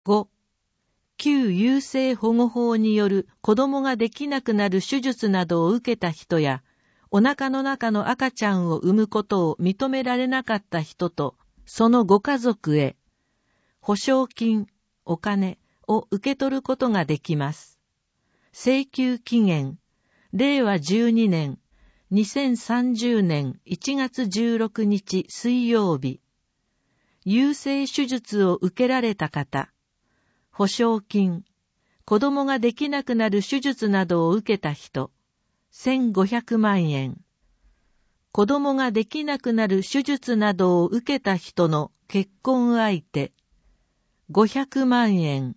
5、旧優生保護法による子供ができなくなる手術などを受けた人や、お腹の中の赤ちゃんを産むことを認められなかった人と、そのご家族へ、保証金、お金を受け取ることができます。請求期限、令和12年、2030年1月16日水曜日。優生手術を受けられた方、保証金、子供ができなくなる手術などを受けた人、1500万円。子供ができなくなる手術などを受けた人の結婚相手、500万円。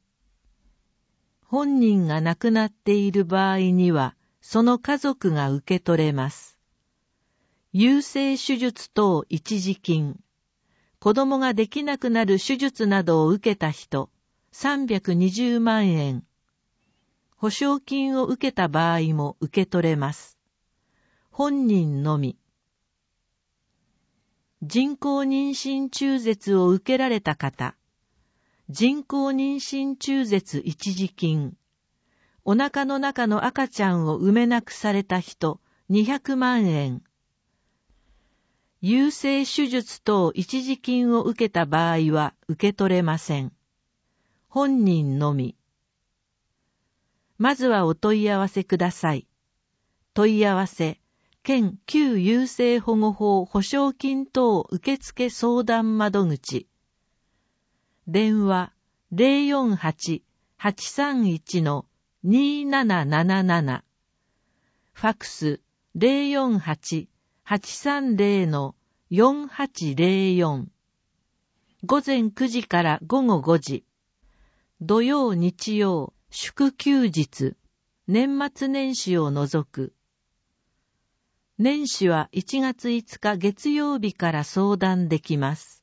本人が亡くなっている場合には、その家族が受け取れます。優生手術等一時金。子供ができなくなる手術などを受けた人、320万円。保証金を受けた場合も受け取れます。本人のみ。人工妊娠中絶を受けられた方、人工妊娠中絶一時金。お腹の中の赤ちゃんを産めなくされた人、200万円。優生手術等一時金を受けた場合は受け取れません。本人のみ。まずはお問い合わせください。問い合わせ、県旧優生保護法保証金等受付相談窓口。電話 048-831-2777。ファックス 048-830-4804。午前9時から午後5時。土曜日曜、祝休日、年末年始を除く。年始は1月5日月曜日から相談できます。